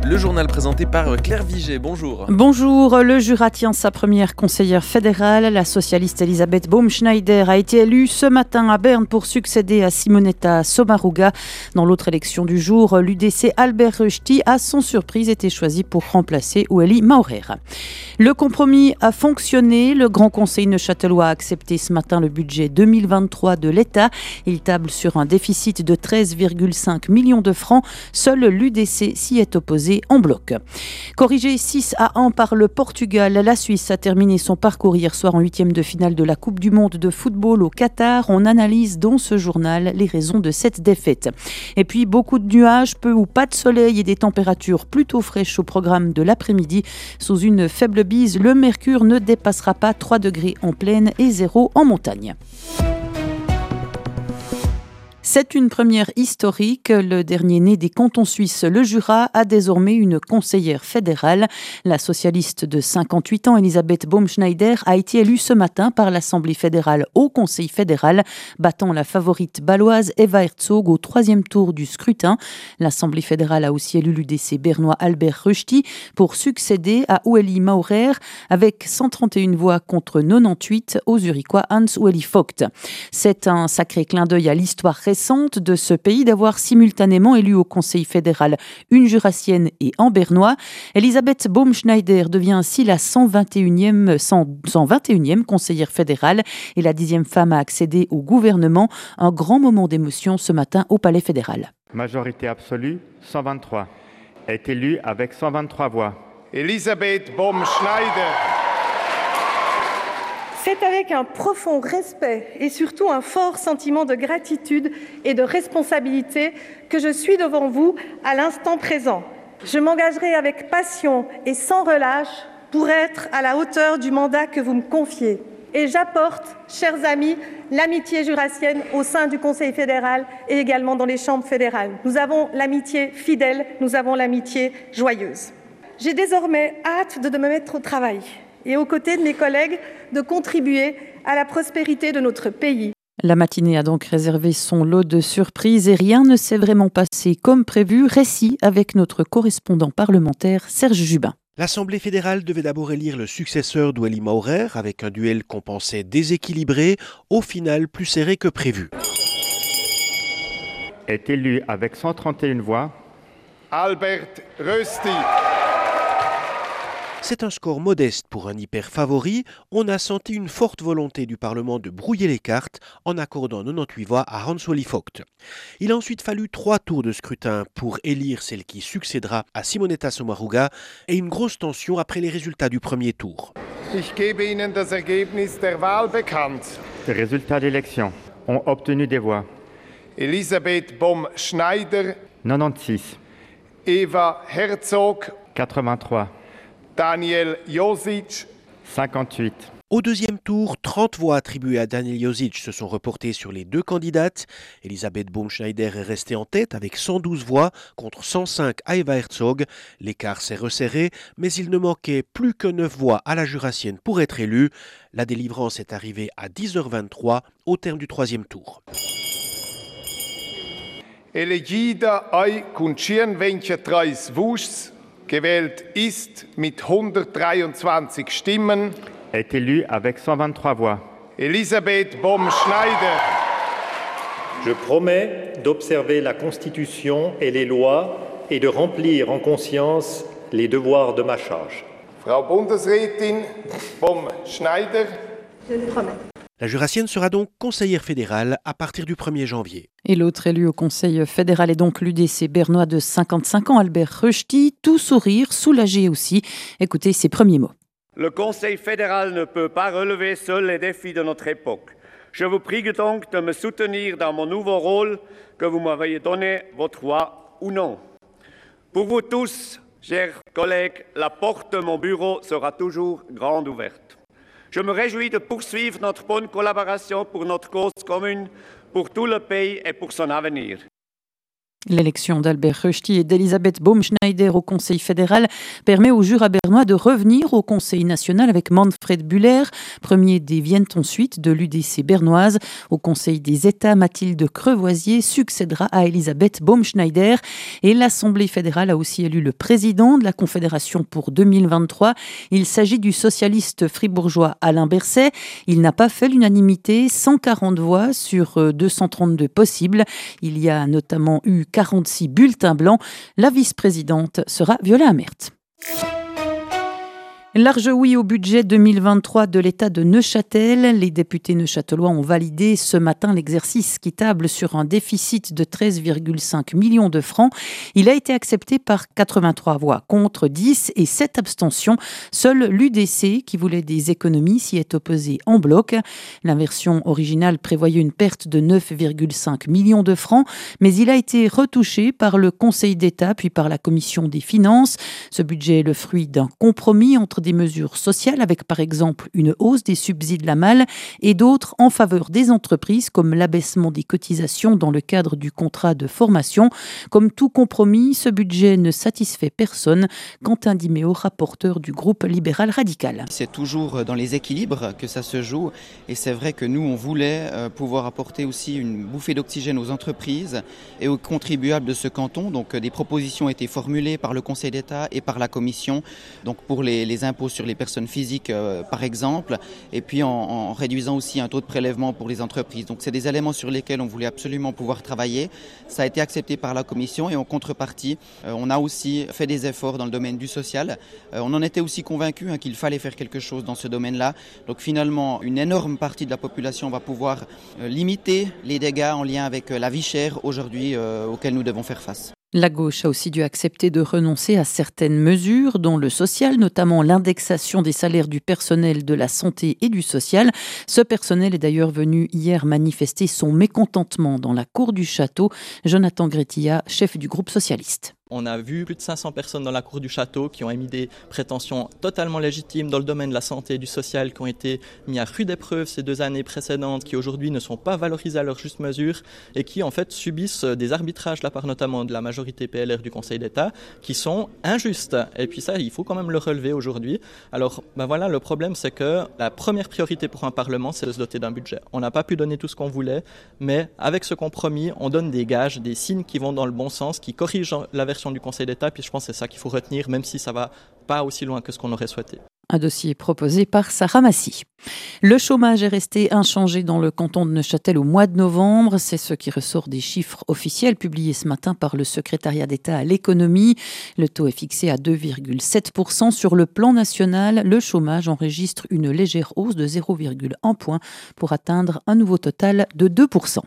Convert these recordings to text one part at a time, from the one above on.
Le journal présenté par Claire Viget. Bonjour. Bonjour, le Jura tient sa première conseillère fédérale. La socialiste Elisabeth Baumschneider a été élue ce matin à Berne pour succéder à Simonetta Sommaruga. Dans l'autre élection du jour, l'UDC Albert Rösti a sans surprise été choisi pour remplacer Ueli Maurer. Le compromis a fonctionné. Le Grand Conseil neuchâtelois a accepté ce matin le budget 2023 de l'État. Il table sur un déficit de 13,5 millions de francs. Seul l'UDC s'y est opposé en bloc. Corrigé 6-1 par le Portugal, la Suisse a terminé son parcours hier soir en huitième de finale de la Coupe du Monde de football au Qatar. On analyse dans ce journal les raisons de cette défaite. Et puis beaucoup de nuages, peu ou pas de soleil et des températures plutôt fraîches au programme de l'après-midi. Sous une faible bise, le mercure ne dépassera pas 3 degrés en plaine et 0 en montagne. C'est une première historique. Le dernier né des cantons suisses, le Jura, a désormais une conseillère fédérale. La socialiste de 58 ans, Elisabeth Baumschneider, a été élue ce matin par l'Assemblée fédérale au Conseil fédéral, battant la favorite baloise Eva Herzog au troisième tour du scrutin. L'Assemblée fédérale a aussi élu l'UDC bernois Albert Rösti pour succéder à Ueli Maurer avec 131 voix contre 98 aux Zurichois Hans-Ueli Vogt. C'est un sacré clin d'œil à l'histoire récente de ce pays d'avoir simultanément élu au Conseil fédéral une jurassienne et un bernois. Elisabeth Baumschneider devient ainsi la 121e conseillère fédérale et la 10e femme à accéder au gouvernement. Un grand moment d'émotion ce matin au Palais fédéral. Majorité absolue, 123. Est élue avec 123 voix. Elisabeth Baumschneider. C'est avec un profond respect et surtout un fort sentiment de gratitude et de responsabilité que je suis devant vous à l'instant présent. Je m'engagerai avec passion et sans relâche pour être à la hauteur du mandat que vous me confiez. Et j'apporte, chers amis, l'amitié jurassienne au sein du Conseil fédéral et également dans les chambres fédérales. Nous avons l'amitié fidèle, nous avons l'amitié joyeuse. J'ai désormais hâte de me mettre au travail et aux côtés de mes collègues, de contribuer à la prospérité de notre pays. La matinée a donc réservé son lot de surprises et rien ne s'est vraiment passé comme prévu. Récit avec notre correspondant parlementaire Serge Jubin. L'Assemblée fédérale devait d'abord élire le successeur d'Ueli Maurer avec un duel qu'on pensait déséquilibré, au final plus serré que prévu. Est élu avec 131 voix. Albert Rösti. C'est un score modeste pour un hyper favori. On a senti une forte volonté du Parlement de brouiller les cartes en accordant 98 voix à Hans-Ueli Vogt. Il a ensuite fallu 3 tours de scrutin pour élire celle qui succédera à Simonetta Sommaruga et une grosse tension après les résultats du premier tour. Ich gebe Ihnen das Ergebnis der Wahl bekannt. Les résultats d'élection ont obtenu des voix. Elisabeth Baumschneider, 96, Eva Herzog, 83, Daniel Josic, 58. Au deuxième tour, 30 voix attribuées à Daniel Josic se sont reportées sur les deux candidates. Elisabeth Baumschneider est restée en tête avec 112 voix contre 105 à Eva Herzog. L'écart s'est resserré, mais il ne manquait plus que 9 voix à la jurassienne pour être élue. La délivrance est arrivée à 10h23 au terme du troisième tour. Elegida ai kun 23 voix. Gewählt ist mit 123 Stimmen. Est élu avec 123 voix. Elisabeth Baumschneider. Je promets d'observer la Constitution et les lois et de remplir en conscience les devoirs de ma charge. Frau Bundesrätin Baumschneider. Je le promets. La jurassienne sera donc conseillère fédérale à partir du 1er janvier. Et l'autre élu au Conseil fédéral est donc l'UDC bernois de 55 ans, Albert Rösti, tout sourire, soulagé aussi. Écoutez ses premiers mots. Le Conseil fédéral ne peut pas relever seul les défis de notre époque. Je vous prie donc de me soutenir dans mon nouveau rôle, que vous m'avez donné votre voix ou non. Pour vous tous, chers collègues, la porte de mon bureau sera toujours grande ouverte. Je me réjouis de poursuivre notre bonne collaboration pour notre cause commune, pour tout le pays et pour son avenir. L'élection d'Albert Rösti et d'Elisabeth Baumschneider au Conseil fédéral permet aux jurats bernois de revenir au Conseil national avec Manfred Bühler, premier des viennent ensuite de l'UDC bernoise. Au Conseil des États, Mathilde Crevoisier succédera à Elisabeth Baumschneider et l'Assemblée fédérale a aussi élu le président de la Confédération pour 2023. Il s'agit du socialiste fribourgeois Alain Berset. Il n'a pas fait l'unanimité, 140 voix sur 232 possibles. Il y a notamment eu 46 bulletins blancs. La vice-présidente sera Viola Amert. Large oui au budget 2023 de l'État de Neuchâtel. Les députés neuchâtelois ont validé ce matin l'exercice qui table sur un déficit de 13,5 millions de francs. Il a été accepté par 83 voix contre 10 et 7 abstentions. Seul l'UDC, qui voulait des économies, s'y est opposé en bloc. La version originale prévoyait une perte de 9,5 millions de francs, mais il a été retouché par le Conseil d'État puis par la Commission des finances. Ce budget est le fruit d'un compromis entre des mesures sociales avec par exemple une hausse des subsides la malle et d'autres en faveur des entreprises comme l'abaissement des cotisations dans le cadre du contrat de formation. Comme tout compromis, ce budget ne satisfait personne. Quentin Diméo, rapporteur du groupe libéral radical. C'est toujours dans les équilibres que ça se joue et c'est vrai que nous on voulait pouvoir apporter aussi une bouffée d'oxygène aux entreprises et aux contribuables de ce canton. Donc des propositions ont été formulées par le Conseil d'État et par la Commission. Donc pour les impôts sur les personnes physiques par exemple, et puis en réduisant aussi un taux de prélèvement pour les entreprises. Donc c'est des éléments sur lesquels on voulait absolument pouvoir travailler. Ça a été accepté par la Commission et en contrepartie, on a aussi fait des efforts dans le domaine du social. On en était aussi convaincus qu'il fallait faire quelque chose dans ce domaine-là. Donc finalement, une énorme partie de la population va pouvoir limiter les dégâts en lien avec la vie chère aujourd'hui auxquels nous devons faire face. La gauche a aussi dû accepter de renoncer à certaines mesures, dont le social, notamment l'indexation des salaires du personnel de la santé et du social. Ce personnel est d'ailleurs venu hier manifester son mécontentement dans la cour du château. Jonathan Gretilla, chef du groupe socialiste. On a vu plus de 500 personnes dans la cour du château qui ont émis des prétentions totalement légitimes dans le domaine de la santé et du social, qui ont été mis à rude épreuve ces 2 années précédentes, qui aujourd'hui ne sont pas valorisées à leur juste mesure et qui en fait subissent des arbitrages de la part notamment de la majorité PLR du Conseil d'État qui sont injustes. Et puis ça, il faut quand même le relever aujourd'hui. Alors voilà, le problème c'est que la première priorité pour un Parlement, c'est de se doter d'un budget. On n'a pas pu donner tout ce qu'on voulait, mais avec ce compromis, on donne des gages, des signes qui vont dans le bon sens, qui corrigent la version du Conseil d'État, puis je pense que c'est ça qu'il faut retenir, même si ça va pas aussi loin que ce qu'on aurait souhaité. Un dossier proposé par Sarah Massy. Le chômage est resté inchangé dans le canton de Neuchâtel au mois de novembre. C'est ce qui ressort des chiffres officiels publiés ce matin par le secrétariat d'État à l'économie. Le taux est fixé à 2,7%. Sur le plan national, le chômage enregistre une légère hausse de 0,1 point pour atteindre un nouveau total de 2%.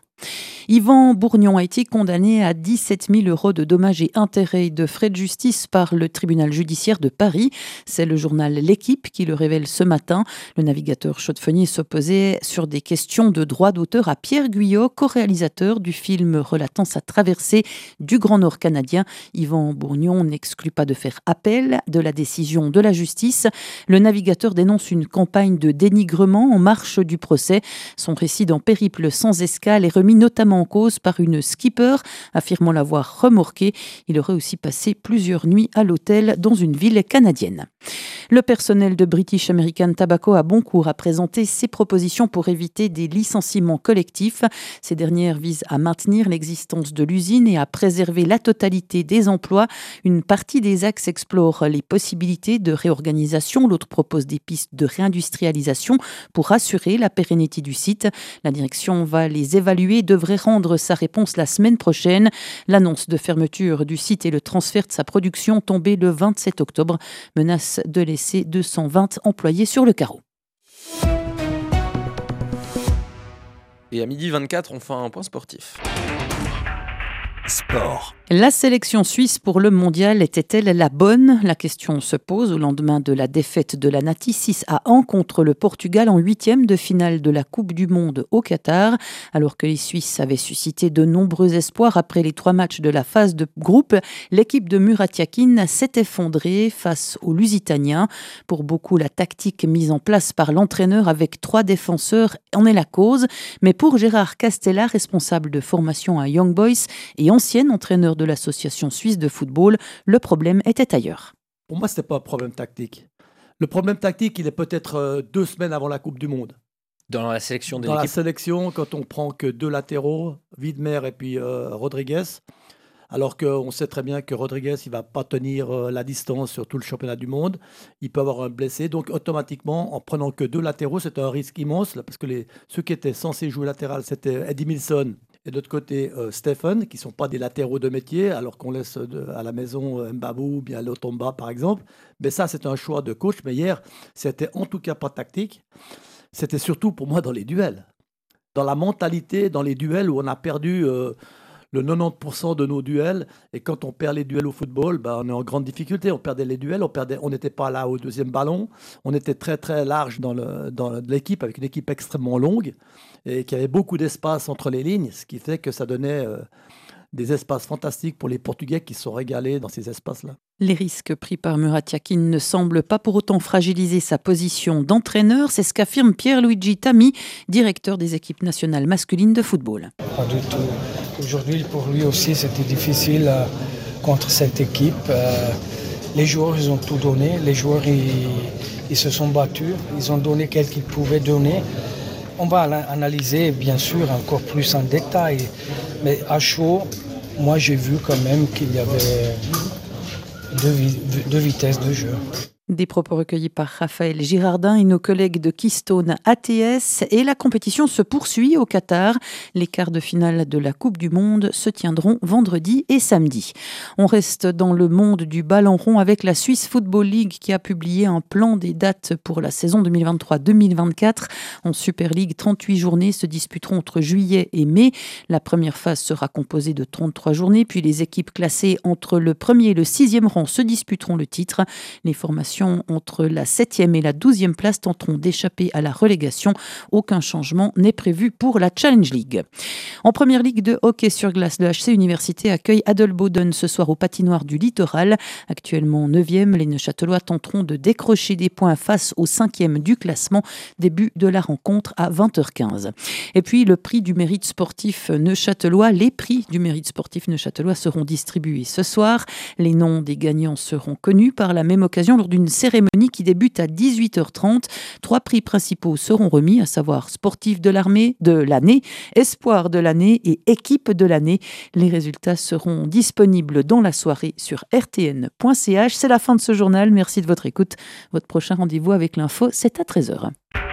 Yvan Bourgnon a été condamné à 17 000 € de dommages et intérêts et de frais de justice par le tribunal judiciaire de Paris. C'est le journal L'Équipe qui le révèle ce matin. Le navigateur chaudefonnier s'opposait sur des questions de droit d'auteur à Pierre Guyot, co-réalisateur du film relatant sa traversée du Grand Nord canadien. Yvan Bourgnon n'exclut pas de faire appel de la décision de la justice. Le navigateur dénonce une campagne de dénigrement en marche du procès. Son récit dans Périple sans escale est remis notamment en cause par une skipper, affirmant l'avoir remorqué. Il aurait aussi passé plusieurs nuits à l'hôtel dans une ville canadienne. Le personnel de British American Tobacco à Boncourt a présenté ses propositions pour éviter des licenciements collectifs. Ces dernières visent à maintenir l'existence de l'usine et à préserver la totalité des emplois. Une partie des axes explore les possibilités de réorganisation, l'autre propose des pistes de réindustrialisation pour assurer la pérennité du site. La direction va les évaluer et devrait rendre sa réponse la semaine prochaine. L'annonce de fermeture du site et le transfert de sa production tombé le 27 octobre menace de laisser 220 employés sur le carreau. Et à 12h24, on fait un point sportif. Sport. La sélection suisse pour le mondial était-elle la bonne ? La question se pose au lendemain de la défaite de la Nati 6-1 contre le Portugal en 8e de finale de la Coupe du Monde au Qatar. Alors que les Suisses avaient suscité de nombreux espoirs après les 3 matchs de la phase de groupe, l'équipe de Murat Yakin s'est effondrée face aux Lusitaniens. Pour beaucoup, la tactique mise en place par l'entraîneur avec 3 défenseurs en est la cause. Mais pour Gérard Castella, responsable de formation à Young Boys et ancien entraîneur de l'association suisse de football, le problème était ailleurs. Pour moi, ce n'était pas un problème tactique. Le problème tactique, il est peut-être 2 semaines avant la Coupe du Monde. Dans la sélection de l'équipe. Dans la sélection, quand on prend que 2 latéraux, Widmer et puis Rodriguez, alors qu'on sait très bien que Rodriguez, il ne va pas tenir la distance sur tout le championnat du monde. Il peut avoir un blessé. Donc, automatiquement, en prenant que 2 latéraux, c'était un risque immense, là, parce que ceux qui étaient censés jouer latéral, c'était Eddie Milson et de l'autre côté, Stephen, qui ne sont pas des latéraux de métier, alors qu'on laisse à la maison Mbabou ou bien Lotomba, par exemple. Mais ça, c'est un choix de coach. Mais hier, c'était en tout cas pas tactique. C'était surtout pour moi dans les duels. Dans la mentalité, dans les duels où on a perdu le 90% de nos duels. Et quand on perd les duels au football, on est en grande difficulté. On perdait les duels, on n'était pas là au deuxième ballon. On était très très large dans l'équipe, avec une équipe extrêmement longue et qui avait beaucoup d'espace entre les lignes, ce qui fait que ça donnait des espaces fantastiques pour les Portugais qui se sont régalés dans ces espaces-là. Les risques pris par Murat Yakin ne semblent pas pour autant fragiliser sa position d'entraîneur. C'est ce qu'affirme Pierluigi Tami, directeur des équipes nationales masculines de football. Pas du tout. Aujourd'hui, pour lui aussi, c'était difficile contre cette équipe. Les joueurs, ils ont tout donné. Les joueurs, ils se sont battus. Ils ont donné quel qu'ils pouvaient donner. On va analyser, bien sûr, encore plus en détail. Mais à chaud, moi, j'ai vu quand même qu'il y avait deux vitesses de jeu. Des propos recueillis par Raphaël Girardin et nos collègues de Keystone ATS. Et la compétition se poursuit au Qatar. Les quarts de finale de la Coupe du Monde se tiendront vendredi et samedi. On reste dans le monde du ballon rond avec la Swiss Football League qui a publié un plan des dates pour la saison 2023-2024. En Super League, 38 journées se disputeront entre juillet et mai. La première phase sera composée de 33 journées. Puis les équipes classées entre le 1er et le 6e rang se disputeront le titre. Les formations entre la 7e et la 12e place tenteront d'échapper à la relégation. Aucun changement n'est prévu pour la Challenge League. En première ligue de hockey sur glace, le HC Université accueille Adelboden ce soir au patinoire du Littoral. Actuellement 9e, les Neuchâtelois tenteront de décrocher des points face au 5e du classement. Début de la rencontre à 20h15. Et puis le prix du mérite sportif neuchâtelois. Les prix du mérite sportif neuchâtelois seront distribués ce soir. Les noms des gagnants seront connus par la même occasion lors d'une cérémonie qui débute à 18h30. 3 prix principaux seront remis, à savoir sportif de l'année, espoir de l'année et équipe de l'année. Les résultats seront disponibles dans la soirée sur rtn.ch. C'est la fin de ce journal. Merci de votre écoute. Votre prochain rendez-vous avec l'info, c'est à 13h.